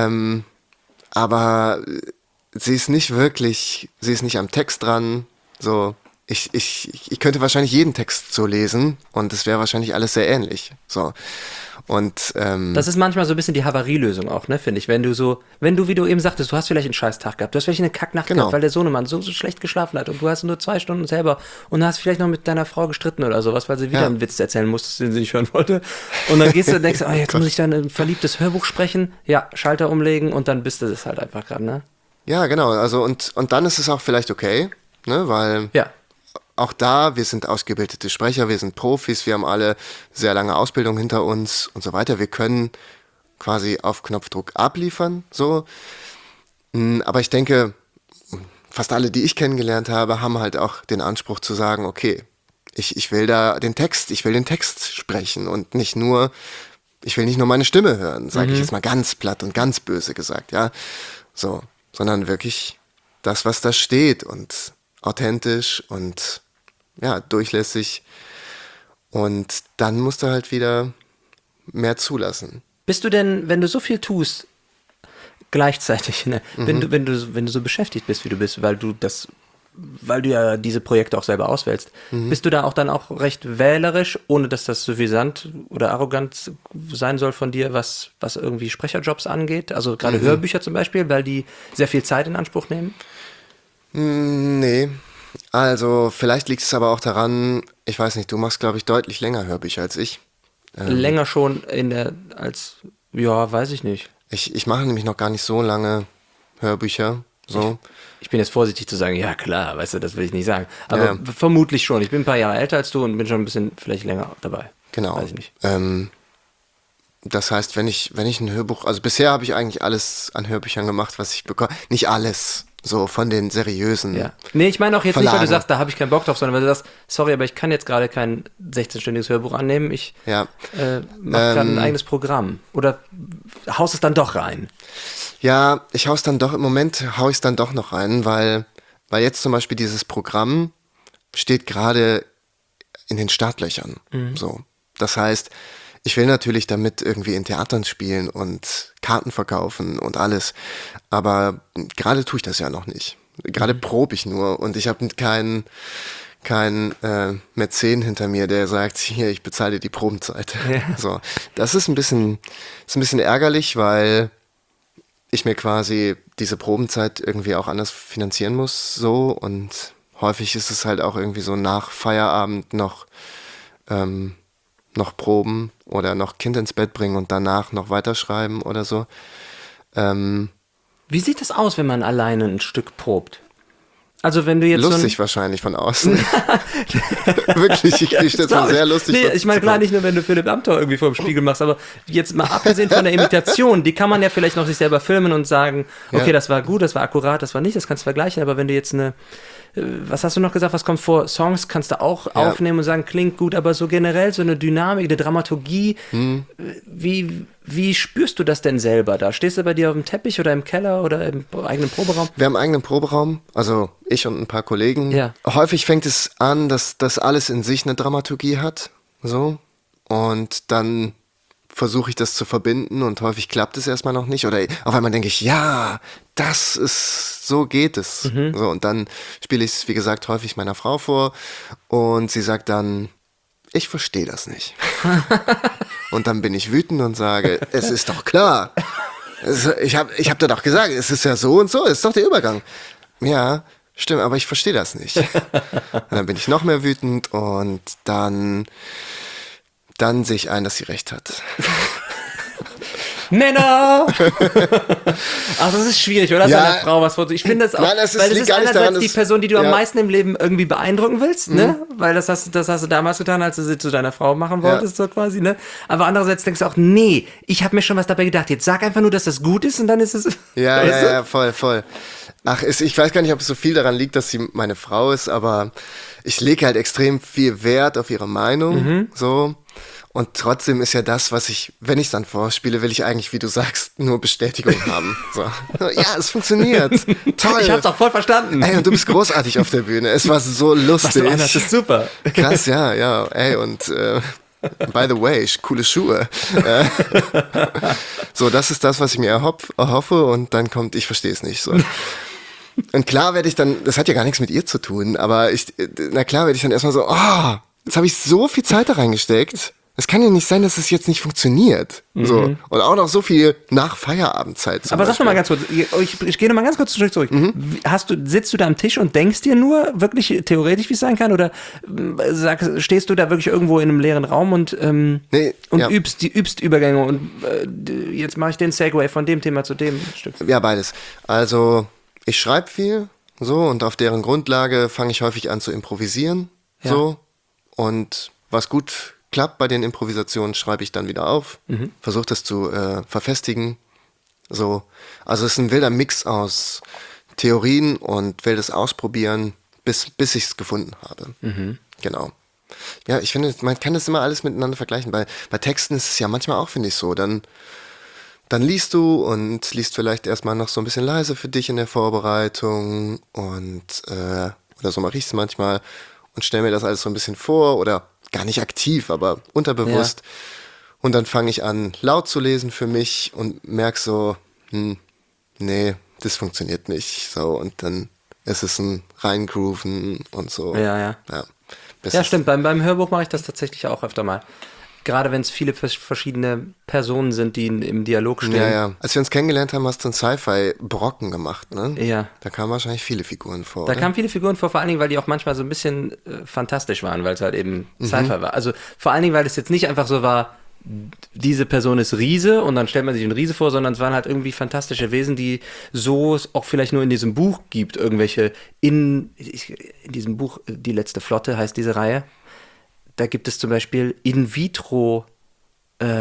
Aber sie ist nicht am Text dran. So, ich könnte wahrscheinlich jeden Text so lesen und es wäre wahrscheinlich alles sehr ähnlich. So. Und Das ist manchmal so ein bisschen die Havarielösung auch, ne, finde ich. Wenn du, wie du eben sagtest, du hast vielleicht einen scheiß Tag gehabt, du hast vielleicht eine Kacknacht Genau. gehabt, weil der Sohnemann so schlecht geschlafen hat und du hast nur 2 Stunden selber und hast vielleicht noch mit deiner Frau gestritten oder sowas, weil sie wieder einen Witz erzählen musste, den sie nicht hören wollte. Und dann gehst du und denkst, oh, jetzt muss ich dann ein verliebtes Hörbuch sprechen, ja, Schalter umlegen und dann bist du das halt einfach gerade, ne? ja, genau. Also und dann ist es auch vielleicht okay, ne, weil Ja. auch da, wir sind ausgebildete Sprecher, wir sind Profis, wir haben alle sehr lange Ausbildung hinter uns und so weiter. Wir können quasi auf Knopfdruck abliefern, so. Aber ich denke, fast alle, die ich kennengelernt habe, haben halt auch den Anspruch zu sagen, okay, ich will den Text sprechen und ich will nicht nur meine Stimme hören, sage ich jetzt mal ganz platt und ganz böse gesagt, ja. So, sondern wirklich das, was da steht und authentisch und ja, durchlässig. Und dann musst du halt wieder mehr zulassen. Bist du denn, wenn du so viel tust, gleichzeitig, ne, wenn du so beschäftigt bist, wie du bist, weil du ja diese Projekte auch selber auswählst, bist du da auch dann auch recht wählerisch, ohne dass das suffisant oder arrogant sein soll von dir, was irgendwie Sprecherjobs angeht? Also gerade Hörbücher zum Beispiel, weil die sehr viel Zeit in Anspruch nehmen? Nee, also vielleicht liegt es aber auch daran, ich weiß nicht, du machst, glaube ich, deutlich länger Hörbücher als ich. Länger schon weiß ich nicht. Ich mache nämlich noch gar nicht so lange Hörbücher, so. Ich bin jetzt vorsichtig zu sagen, ja klar, weißt du, das will ich nicht sagen. Aber Ja. vermutlich schon. Ich bin ein paar Jahre älter als du und bin schon ein bisschen vielleicht länger dabei. Genau. Weiß ich nicht. Das heißt, wenn ich ein Hörbuch, also bisher habe ich eigentlich alles an Hörbüchern gemacht, was ich bekomme. Nicht alles, so von den seriösen. Ja. Nee, ich meine auch jetzt Verlagen. nicht, weil du sagst, da habe ich keinen Bock drauf, sondern weil du sagst, sorry, aber ich kann jetzt gerade kein 16-stündiges Hörbuch annehmen. Ich Ja. mache gerade ein eigenes Programm. Oder haust es dann doch rein? Ja, ich hau's dann doch, im Moment hau ich es dann doch noch rein, weil jetzt zum Beispiel dieses Programm steht gerade in den Startlöchern. So. Das heißt, ich will natürlich damit irgendwie in Theatern spielen und Karten verkaufen und alles. Aber gerade tue ich das ja noch nicht. Gerade probe ich nur und ich habe keinen Mäzen hinter mir, der sagt, hier, ich bezahle dir die Probenzeit. Ja. So. Das ist ein bisschen ärgerlich, weil ich mir quasi diese Probenzeit irgendwie auch anders finanzieren muss, so, und häufig ist es halt auch irgendwie so nach Feierabend noch proben oder noch Kind ins Bett bringen und danach noch weiterschreiben oder so. Wie sieht das aus, wenn man alleine ein Stück probt? Also wenn du jetzt Lustig wahrscheinlich von außen. Wirklich, ich stelle es mir sehr lustig vor. Nee, ich meine klar nicht nur, wenn du Philipp Amthor irgendwie vor dem Spiegel machst, aber jetzt mal abgesehen von der Imitation, die kann man ja vielleicht noch sich selber filmen und sagen, okay, das war gut, das war akkurat, das war nicht, das kannst du vergleichen, aber wenn du jetzt was hast du noch gesagt, was kommt vor? Songs kannst du auch aufnehmen und sagen, klingt gut, aber so generell so eine Dynamik, eine Dramaturgie, wie spürst du das denn selber da? Stehst du bei dir auf dem Teppich oder im Keller oder im eigenen Proberaum? Wir haben einen eigenen Proberaum, also ich und ein paar Kollegen. Ja. Häufig fängt es an, dass das alles in sich eine Dramaturgie hat, so, und dann versuche ich das zu verbinden und häufig klappt es erstmal noch nicht oder auf einmal denke ich, ja, das ist, so geht es. So, und dann spiele ich es, wie gesagt, häufig meiner Frau vor und sie sagt dann, ich verstehe das nicht. Und dann bin ich wütend und sage, es ist doch klar. Ich hab dir doch gesagt, es ist ja so und so, es ist doch der Übergang. Ja, stimmt, aber ich verstehe das nicht. Und dann bin ich noch mehr wütend und dann sehe ich ein, dass sie recht hat. Männer! Ach, das ist schwierig, oder? Seiner Frau was vorzutun. Ich finde das auch, nein, das weil das ist einerseits daran, die Person, die du am meisten im Leben irgendwie beeindrucken willst, ne? Weil das hast du damals getan, als du sie zu deiner Frau machen wolltest, so quasi, ne? Aber andererseits denkst du auch, nee, ich habe mir schon was dabei gedacht. Jetzt sag einfach nur, dass das gut ist und dann ist es... Ja, voll. Ach, ich weiß gar nicht, ob es so viel daran liegt, dass sie meine Frau ist, aber ich lege halt extrem viel Wert auf ihre Meinung, so. Und trotzdem ist ja das, wenn ich es dann vorspiele, will ich eigentlich, wie du sagst, nur Bestätigung haben. So. Ja, es funktioniert. Toll. Ich hab's auch voll verstanden. Ey, und du bist großartig auf der Bühne. Es war so lustig. Das ist super. Krass, ja. Ey, und by the way, coole Schuhe. So, das ist das, was ich mir erhoffe und dann kommt, ich verstehe es nicht. So. Und klar werde ich dann, das hat ja gar nichts mit ihr zu tun, aber klar werde ich dann erstmal so, jetzt habe ich so viel Zeit da reingesteckt. Es kann ja nicht sein, dass es jetzt nicht funktioniert. So. Und auch noch so viel nach Feierabendzeit. Aber sag mal ganz kurz, ich gehe noch mal ganz kurz zurück. Sitzt du da am Tisch und denkst dir nur wirklich theoretisch, wie es sein kann? Oder stehst du da wirklich irgendwo in einem leeren Raum und übst Übergänge und jetzt mache ich den Segway von dem Thema zu dem Stück? Ja, beides. Also ich schreibe viel, so, und auf deren Grundlage fange ich häufig an zu improvisieren. So. Und was gut klappt bei den Improvisationen, schreibe ich dann wieder auf, versuche das zu verfestigen. So. Also es ist ein wilder Mix aus Theorien und will das ausprobieren, bis ich es gefunden habe. Genau. Ja, ich finde, man kann das immer alles miteinander vergleichen. Bei Texten ist es ja manchmal auch, finde ich, so. Dann liest du und liest vielleicht erstmal noch so ein bisschen leise für dich in der Vorbereitung und oder so mache ich es manchmal und stelle mir das alles so ein bisschen vor oder gar nicht aktiv, aber unterbewusst. Ja. Und dann fange ich an, laut zu lesen für mich und merke so, nee, das funktioniert nicht. So, und dann ist es ein Reingrooven und so. Ja, stimmt. Beim Hörbuch mache ich das tatsächlich auch öfter mal. Gerade wenn es viele verschiedene Personen sind, die im Dialog stehen. Ja. Als wir uns kennengelernt haben, hast du einen Sci-Fi-Brocken gemacht, ne? Ja. Da kamen wahrscheinlich viele Figuren vor. Da kamen viele Figuren vor, vor allen Dingen, weil die auch manchmal so ein bisschen fantastisch waren, weil es halt eben Sci-Fi war. Also vor allen Dingen, weil es jetzt nicht einfach so war, diese Person ist Riese und dann stellt man sich einen Riese vor, sondern es waren halt irgendwie fantastische Wesen, die so es auch vielleicht nur in diesem Buch gibt. Irgendwelche in diesem Buch, Die letzte Flotte heißt diese Reihe. Da gibt es zum Beispiel in vitro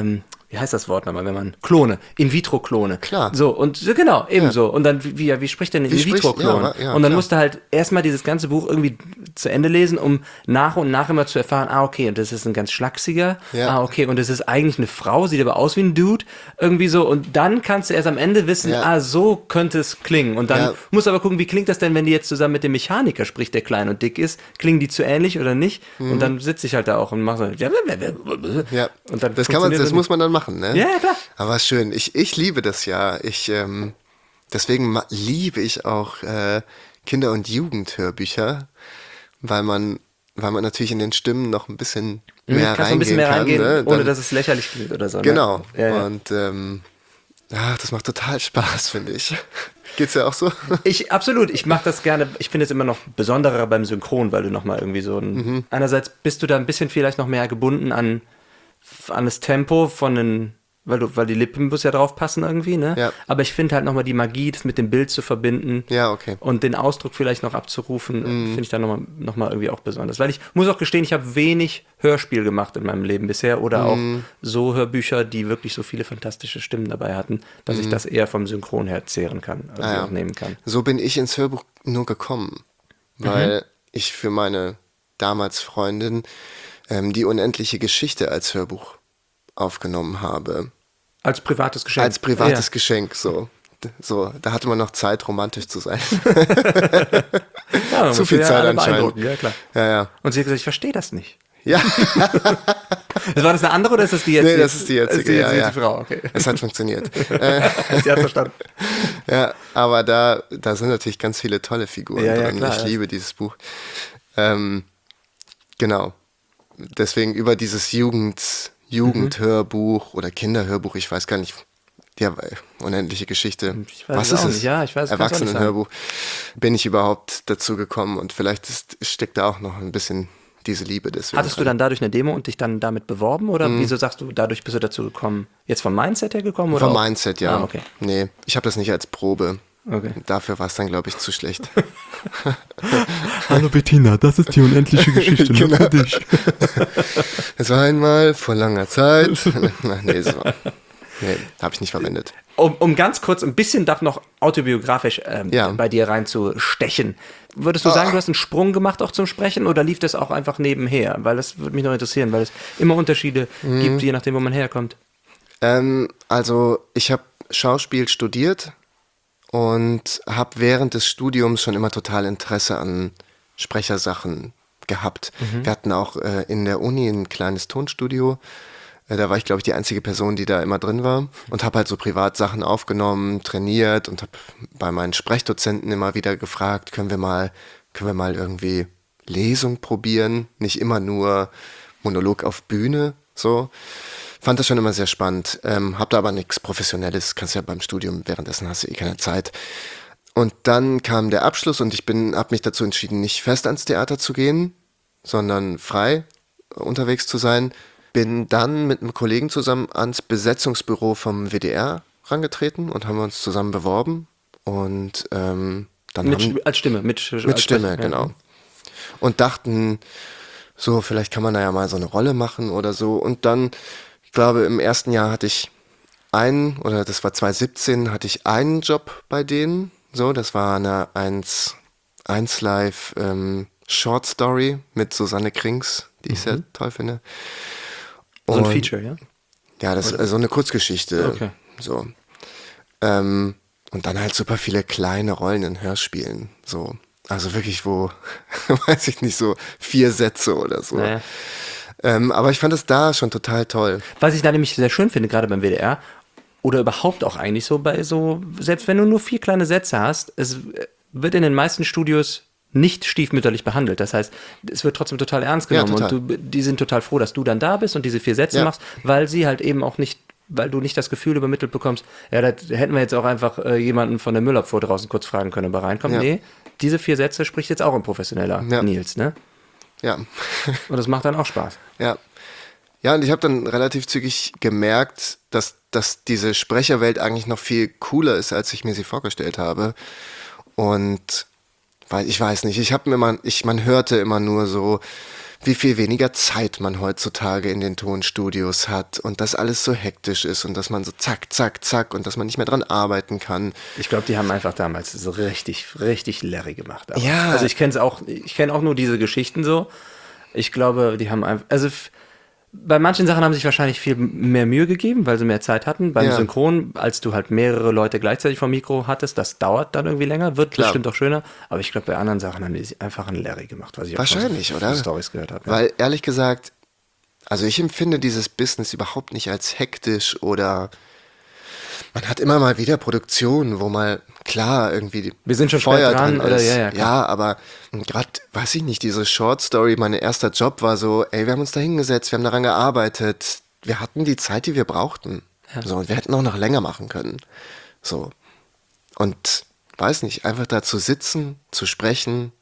wie heißt das Wort nochmal, wenn man Klone, In-vitro-Klone. Klar. So, und genau, ebenso. Und dann, wie spricht denn ein In-vitro-Klon? Ja, und dann klar. musst du halt erstmal dieses ganze Buch irgendwie zu Ende lesen, um nach und nach immer zu erfahren, okay, und das ist ein ganz schlachsiger, okay, und das ist eigentlich eine Frau, sieht aber aus wie ein Dude, irgendwie so, und dann kannst du erst am Ende wissen, so könnte es klingen. Und dann musst du aber gucken, wie klingt das denn, wenn die jetzt zusammen mit dem Mechaniker spricht, der klein und dick ist, klingen die zu ähnlich oder nicht? Und dann sitze ich halt da auch und mache so, Ja, und dann das muss man dann machen, ne? Ja, klar. Aber schön. Ich liebe das ja. Deswegen liebe ich auch Kinder- und Jugendhörbücher, weil man natürlich in den Stimmen noch ein bisschen mehr kannst ein bisschen mehr reingehen, ne? ohne dass es lächerlich klingt oder so. Genau. Ne? Ja. Und das macht total Spaß, finde ich. Geht's ja auch so? Absolut, ich mache das gerne. Ich finde es immer noch besonderer beim Synchron, weil du nochmal irgendwie so einerseits bist du da ein bisschen vielleicht noch mehr gebunden an das Tempo von den, weil die Lippen muss ja drauf passen irgendwie, ne? Ja. Aber ich finde halt nochmal die Magie, das mit dem Bild zu verbinden. Ja, okay. Und den Ausdruck vielleicht noch abzurufen, finde ich dann noch mal irgendwie auch besonders. Weil ich muss auch gestehen, ich habe wenig Hörspiel gemacht in meinem Leben bisher oder auch so Hörbücher, die wirklich so viele fantastische Stimmen dabei hatten, dass ich das eher vom Synchron her zehren kann, auch nehmen kann. So bin ich ins Hörbuch nur gekommen, weil ich für meine damals Freundin die unendliche Geschichte als Hörbuch aufgenommen habe. Als privates Geschenk. Als privates Geschenk, so. Da hatte man noch Zeit, romantisch zu sein. Ja, zu viel Zeit anscheinend. Ja, klar. Ja. Und sie hat gesagt, ich verstehe das nicht. Ja. War das eine andere oder ist das die jetzige? Nee, das ist die jetzige, die Frau, okay. Es hat funktioniert. Sie hat verstanden. Ja, aber da sind natürlich ganz viele tolle Figuren drin. Klar, ich liebe dieses Buch. Genau. Deswegen über dieses Jugendhörbuch oder Kinderhörbuch, ich weiß gar nicht, ja, unendliche Geschichte. Ich weiß Was es ist auch es? nicht. Ja, ich weiß es Erwachsenenhörbuch. Bin ich überhaupt dazu gekommen und vielleicht steckt da auch noch ein bisschen diese Liebe deswegen. Hattest du dann dadurch eine Demo und dich dann damit beworben oder wieso sagst du, dadurch bist du dazu gekommen? Jetzt vom Mindset her gekommen? Oder Vom auch? Mindset, ja. Okay. Nee, ich habe das nicht als Probe. Okay. Dafür war es dann, glaube ich, zu schlecht. Hallo Bettina, das ist die unendliche Geschichte, nur für dich. Es war einmal vor langer Zeit. Nee, habe ich nicht verwendet. Um ganz kurz ein bisschen doch noch autobiografisch bei dir reinzustechen. Würdest du sagen, du hast einen Sprung gemacht auch zum Sprechen oder lief das auch einfach nebenher? Weil das würde mich noch interessieren, weil es immer Unterschiede gibt, je nachdem, wo man herkommt. Also ich habe Schauspiel studiert und habe während des Studiums schon immer total Interesse an Sprechersachen gehabt. Wir hatten auch in der Uni ein kleines Tonstudio. Da war ich, glaube ich, die einzige Person, die da immer drin war und habe halt so privat Sachen aufgenommen, trainiert und habe bei meinen Sprechdozenten immer wieder gefragt, können wir mal irgendwie Lesung probieren, nicht immer nur Monolog auf Bühne, so. Fand das schon immer sehr spannend, hab da aber nichts Professionelles, kannst ja beim Studium, währenddessen hast du eh keine Zeit. Und dann kam der Abschluss und ich habe mich dazu entschieden, nicht fest ans Theater zu gehen, sondern frei unterwegs zu sein. Bin dann mit einem Kollegen zusammen ans Besetzungsbüro vom WDR rangetreten und haben uns zusammen beworben. Und dann als Stimme. Mit Stimme, Sprecher, genau. Ja. Und dachten, so, vielleicht kann man da ja mal so eine Rolle machen oder so. Und dann, ich glaube, im ersten Jahr hatte ich das war 2017, hatte ich einen Job bei denen. So, das war eine 1 Live Short Story mit Susanne Krings, die ich sehr toll finde. So ein Feature, ja? Ja, das ist so eine Kurzgeschichte. Okay. So. Und dann halt super viele kleine Rollen in Hörspielen. So. Also wirklich, wo, weiß ich nicht, so 4 Sätze oder so. Naja. Aber ich fand es da schon total toll. Was ich da nämlich sehr schön finde, gerade beim WDR, oder überhaupt auch eigentlich so bei so, selbst wenn du nur 4 kleine Sätze hast, es wird in den meisten Studios nicht stiefmütterlich behandelt. Das heißt, es wird trotzdem total ernst genommen. Ja, total. Und die sind total froh, dass du dann da bist und diese 4 Sätze machst, weil sie halt eben auch nicht, weil du nicht das Gefühl übermittelt bekommst, ja, da hätten wir jetzt auch einfach jemanden von der Müllabfuhr draußen kurz fragen können, ob er reinkommt. Ja. Nee, diese 4 Sätze spricht jetzt auch ein professioneller Nils, ne? Ja. Und das macht dann auch Spaß. Ja. Ja, und ich habe dann relativ zügig gemerkt, dass diese Sprecherwelt eigentlich noch viel cooler ist, als ich mir sie vorgestellt habe. Und weil ich weiß nicht, man hörte immer nur so wie viel weniger Zeit man heutzutage in den Tonstudios hat und dass alles so hektisch ist und dass man so zack, zack, zack und dass man nicht mehr dran arbeiten kann. Ich glaube, die haben einfach damals so richtig, richtig Larry gemacht. Aber Ja. Also ich kenne auch nur diese Geschichten so. Ich glaube, die haben einfach, bei manchen Sachen haben sie sich wahrscheinlich viel mehr Mühe gegeben, weil sie mehr Zeit hatten. Beim Synchron, als du halt mehrere Leute gleichzeitig vom Mikro hattest, das dauert dann irgendwie länger, wird bestimmt auch schöner. Aber ich glaube, bei anderen Sachen haben die sich einfach einen Larry gemacht, was ich Wahrscheinlich, auch oder? von Storys gehört habe. Weil ehrlich gesagt, also ich empfinde dieses Business überhaupt nicht als hektisch oder man hat immer mal wieder Produktionen, wo mal klar irgendwie Wir sind schon Feuer spät dran, oder? ist. Ja, klar. Ja, aber gerade, weiß ich nicht, diese Short Story, mein erster Job war so, ey, wir haben uns da hingesetzt, wir haben daran gearbeitet, wir hatten die Zeit, die wir brauchten. So, und wir hätten auch noch länger machen können. So. Und weiß nicht, einfach da zu sitzen, zu sprechen.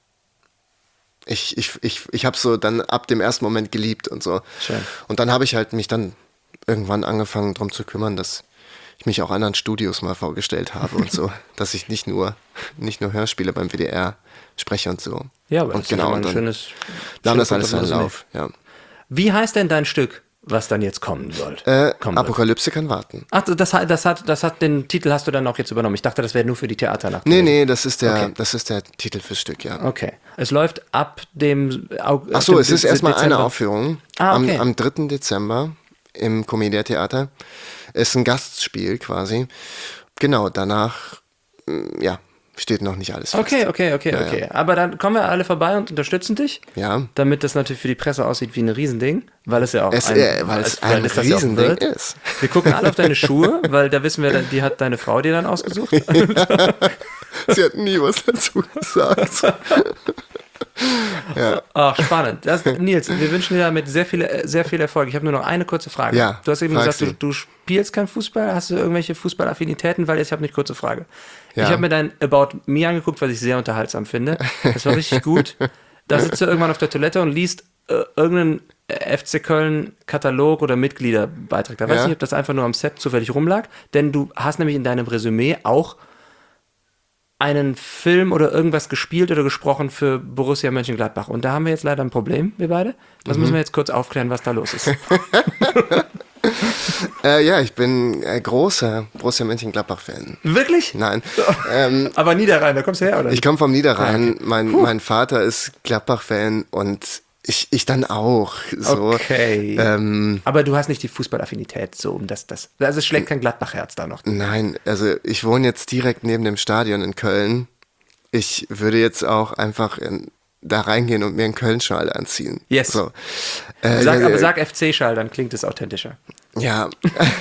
Ich habe so dann ab dem ersten Moment geliebt und so. Schön. Und dann habe ich halt mich dann irgendwann angefangen drum zu kümmern, dass ich mich auch anderen Studios mal vorgestellt habe und so, dass ich nicht nur Hörspiele beim WDR spreche und so. Ja, aber und das ist genau, ein und dann schönes nahm das alles kommt seinen das Lauf. Ja. Wie heißt denn dein Stück, was dann jetzt kommen soll? Apokalypse kann warten. Ach, das hat den Titel hast du dann auch jetzt übernommen. Ich dachte, das wäre nur für die Theaternacht. Nee, das ist der, Okay. das ist der Titel fürs Stück, ja. Okay. Es läuft ab dem Ach so, es ist erstmal eine Dezember. Aufführung Okay. am 3. Dezember im Comedia Theater. Ist ein Gastspiel quasi. Genau, danach, steht noch nicht alles fest. Okay. Aber dann kommen wir alle vorbei und unterstützen dich. Ja. Damit das natürlich für die Presse aussieht wie ein Riesending, weil es ja auch Weil es ein das ja auch Riesending wird. ist. Wir gucken alle auf deine Schuhe, weil da wissen wir, die hat deine Frau dir dann ausgesucht. Sie hat nie was dazu gesagt. Ach, spannend. Nils, wir wünschen dir damit sehr viel Erfolg. Ich habe nur noch eine kurze Frage. Ja, Du hast eben frag gesagt, sie. du spielst kein Fußball. Hast du irgendwelche Fußballaffinitäten? Weil ich habe eine kurze Frage. Ja. Ich habe mir dein About Me angeguckt, was ich sehr unterhaltsam finde. Das war richtig gut. Da sitzt du irgendwann auf der Toilette und liest irgendeinen FC Köln Katalog oder Mitgliederbeitrag. Da weiß ich nicht, ob das einfach nur am Set zufällig rumlag. Denn du hast nämlich in deinem Resümee auch einen Film oder irgendwas gespielt oder gesprochen für Borussia Mönchengladbach. Und da haben wir jetzt leider ein Problem, wir beide. Das müssen wir jetzt kurz aufklären, was da los ist. Ich bin großer Borussia Mönchengladbach-Fan. Wirklich? Nein. Aber Niederrhein, da kommst du her, oder? Ich komme vom Niederrhein. Mein Vater ist Gladbach-Fan und ich dann auch. So. Okay. Aber du hast nicht die Fußballaffinität, so um das. Also es schlägt kein Gladbach-Herz da noch. Nein, also ich wohne jetzt direkt neben dem Stadion in Köln. Ich würde jetzt auch einfach da reingehen und mir einen Köln-Schal anziehen. Yes. So. Sag FC-Schal, dann klingt es authentischer. Ja,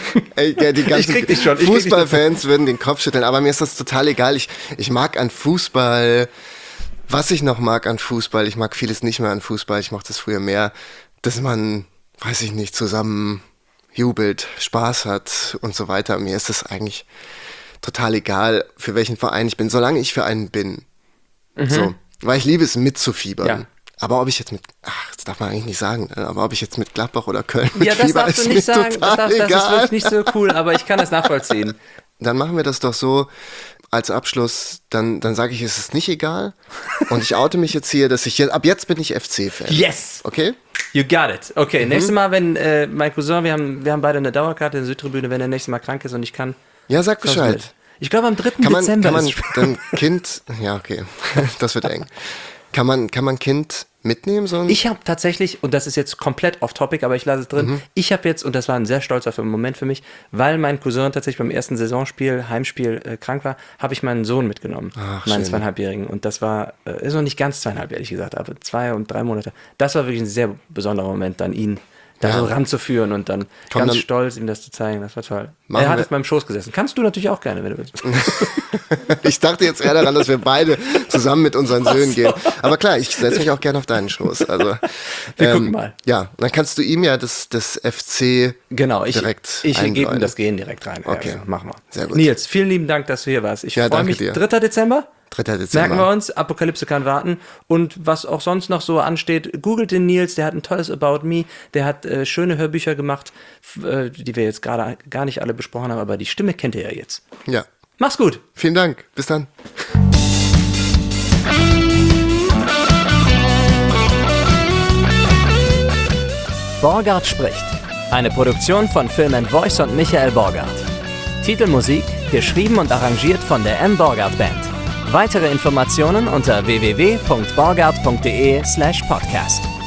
die ganzen krieg dich schon. Fußballfans würden den Kopf schütteln, aber mir ist das total egal. Ich mag an Fußball, was ich noch mag an Fußball, ich mag vieles nicht mehr an Fußball, ich mochte es früher mehr, dass man, weiß ich nicht, zusammen jubelt, Spaß hat und so weiter. Mir ist das eigentlich total egal, für welchen Verein ich bin, solange ich für einen bin. So, weil ich liebe es mitzufiebern. Ja. Aber ob ich jetzt das darf man eigentlich nicht sagen, aber ob ich jetzt mit Gladbach oder Köln Ja, das mitfieber, darfst ist du mir nicht sagen. total Das ist egal. wirklich nicht so cool, aber ich kann das nachvollziehen. Dann machen wir das doch so als Abschluss, dann sage ich, es ist nicht egal und ich oute mich jetzt hier, dass ab jetzt bin ich FC-Fan. Yes! Okay? You got it. Okay, nächstes Mal, wenn mein Cousin, wir haben beide eine Dauerkarte in der Südtribüne, wenn er nächstes Mal krank ist und ich kann. Ja, sag kommst Bescheid. mit. Ich glaube, am 3. Kann man Dezember ist dann Kind, ja okay, das wird eng. Kann man Kind mitnehmen? Ich habe tatsächlich, und das ist jetzt komplett off-topic, aber ich lasse es drin, ich habe jetzt, und das war ein sehr stolzer Moment für mich, weil mein Cousin tatsächlich beim ersten Saisonspiel, Heimspiel, krank war, habe ich meinen Sohn mitgenommen, meinen schön. 2,5-Jährigen. Und das war, ist noch nicht ganz 2,5, ehrlich gesagt, aber 2 und 3 Monate. Das war wirklich ein sehr besonderer Moment, dann ihn da so ranzuführen und dann ganz stolz ihm das zu zeigen. Das war toll. Er hat auf meinem Schoß gesessen. Kannst du natürlich auch gerne, wenn du willst. Ich dachte jetzt eher daran, dass wir beide zusammen mit unseren Söhnen gehen. Aber klar, ich setze mich auch gerne auf deinen Schoß. Also, Wir gucken mal. Ja, dann kannst du ihm ja das FC Genau, direkt ich gebe ihm einbläuen. das Gehen direkt rein. Okay. Ja, also, machen wir. Sehr gut. Nils, vielen lieben Dank, dass du hier warst. Ich Ja, freue danke mich. dir. 3. Dezember? 3. Dezember. Merken wir uns, Apokalypse kann warten. Und was auch sonst noch so ansteht, googelt den Nils, der hat ein tolles About Me, der hat schöne Hörbücher gemacht, die wir jetzt gerade gar nicht alle besprochen haben, aber die Stimme kennt ihr ja jetzt. Ja. Mach's gut. Vielen Dank. Bis dann. Borgart spricht. Eine Produktion von Film & Voice und Michael Borgart. Titelmusik geschrieben und arrangiert von der M. Borgart Band. Weitere Informationen unter www.borgart.de/podcast.